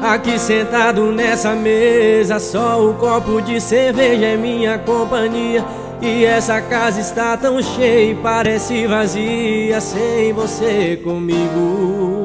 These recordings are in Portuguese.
Aqui sentado nessa mesa, só o copo de cerveja é minha companhia. E essa casa está tão cheia e parece vazia sem você comigo.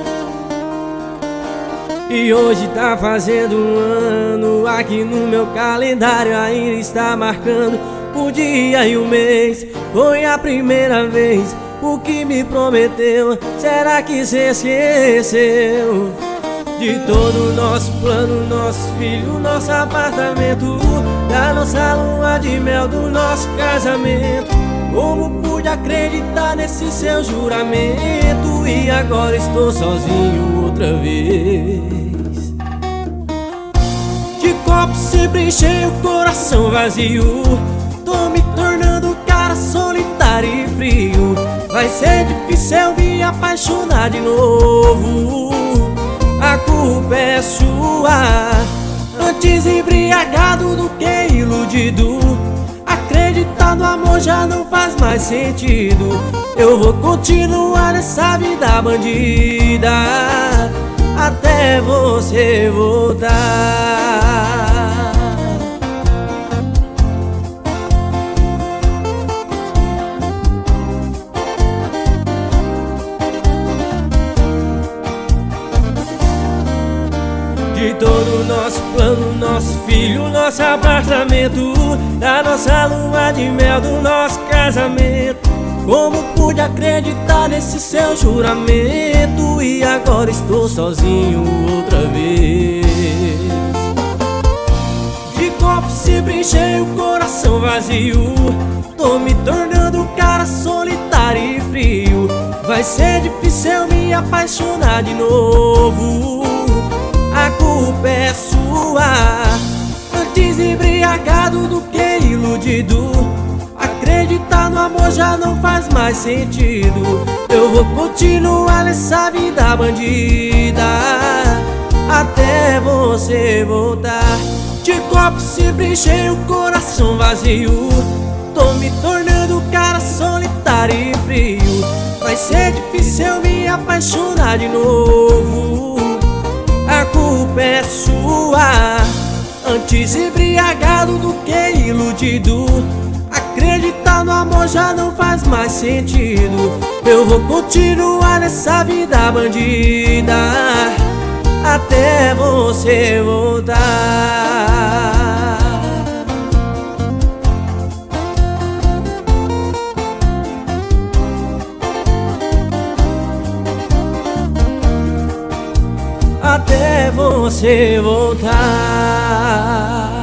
E hoje tá fazendo um ano, aqui no meu calendário ainda está marcando o dia e o mês. Foi a primeira vez, o que me prometeu, será que cê esqueceu? De todo o nosso plano, nosso filho, nosso apartamento, da nossa lua de mel, do nosso casamento. Como pude acreditar nesse seu juramento? E agora estou sozinho outra vez. De copo sempre cheio, coração vazio, tô me tornando cara solitário e frio. Vai ser difícil eu me apaixonar de novo. A culpa é sua. Antes embriagado do que iludido. Acreditar no amor já não faz mais sentido. Eu vou continuar nessa vida bandida até você voltar. De todo o nosso plano, nosso filho, nosso apartamento, da nossa lua de mel, do nosso casamento. Como pude acreditar nesse seu juramento? E agora estou sozinho outra vez. De copo sempre cheio, coração vazio, tô me tornando cara solitário e frio. Vai ser difícil eu me apaixonar de novo. A culpa é sua. Antes embriagado do que iludido. Acreditar no amor já não faz mais sentido. Eu vou continuar nessa vida bandida até você voltar. De copo sempre cheio, coração vazio, tô me tornando cara solitário e frio. Vai ser difícil eu me apaixonar de novo. A culpa é sua. Antes embriagado do que iludido. Acreditar no amor já não faz mais sentido. Eu vou continuar nessa vida bandida até você voltar. Até você voltar.